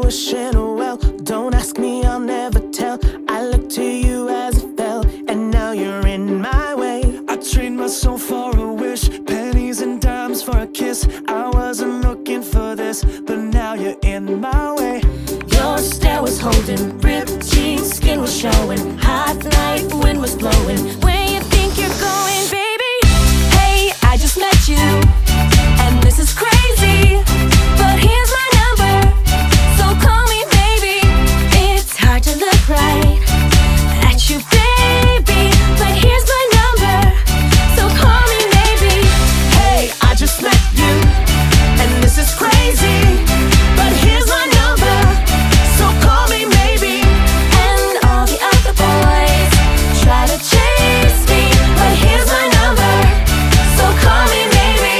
wishing well. Don't ask me, I'll never tell. I looked to you as it fell, and now you're in my way. I trade my soul for a wish, pennies and dimes for a kiss. I wasn't looking for this, but now you're in my way. Your stare was holding, ripped jeans, skin was showing. Hot night, wind was blowing. Where you think you're going, baby? Hey, I just met you, and this is crazy, but here's my number, so call me baby. It's hard to look right at you, baby, but here's my number, so call me maybe. Hey, I just met you, and this is crazy, but here's my number, so call me maybe. And all the other boys try to chase me, but here's my number, so call me maybe.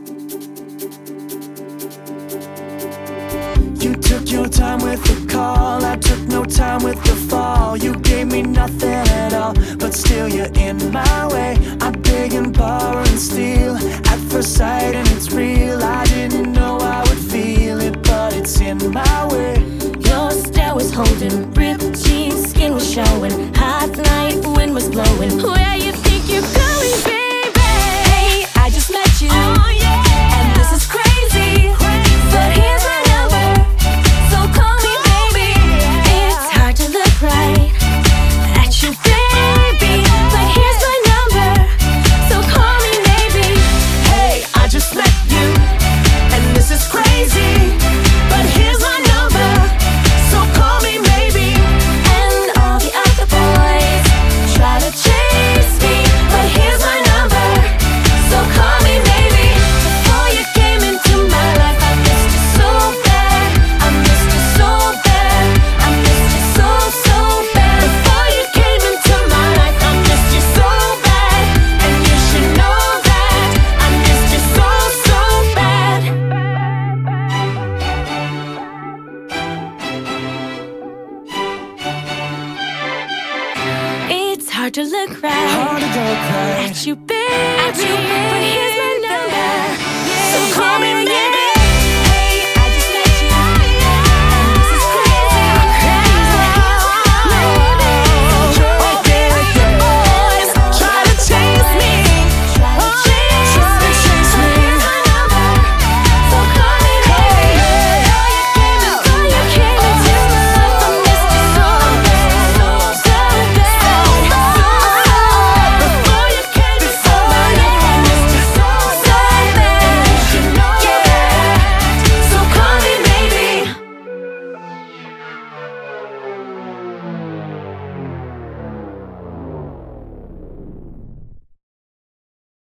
You took your time with the call, I took no time with the fall. You gave me nothing at all, but still you're in my way. I beg and borrow and steal at first sight, and it's real. I didn't know I would feel it, but it's in my way. Your stare was holding, ripped jeans, skin was showing. Hot night, wind was blowing. Where you think you're going, baby? Hey, I just met you, and this is crazy, but here's my number, so call me baby. It's hard to look right at you, baby, but here's my number, so call me maybe. Hey, I just met you, and this is crazy, but here's my number, so call me maybe. And all the other boys try to chase me, but here's my number, so call me maybe. Before you came into my life, I missed you so bad. I missed you so bad. I missed you so, so bad. Before you came into my life, I missed you so bad. And you should know that I missed you so, so bad. It's hard to look right Hard to look right at you, baby.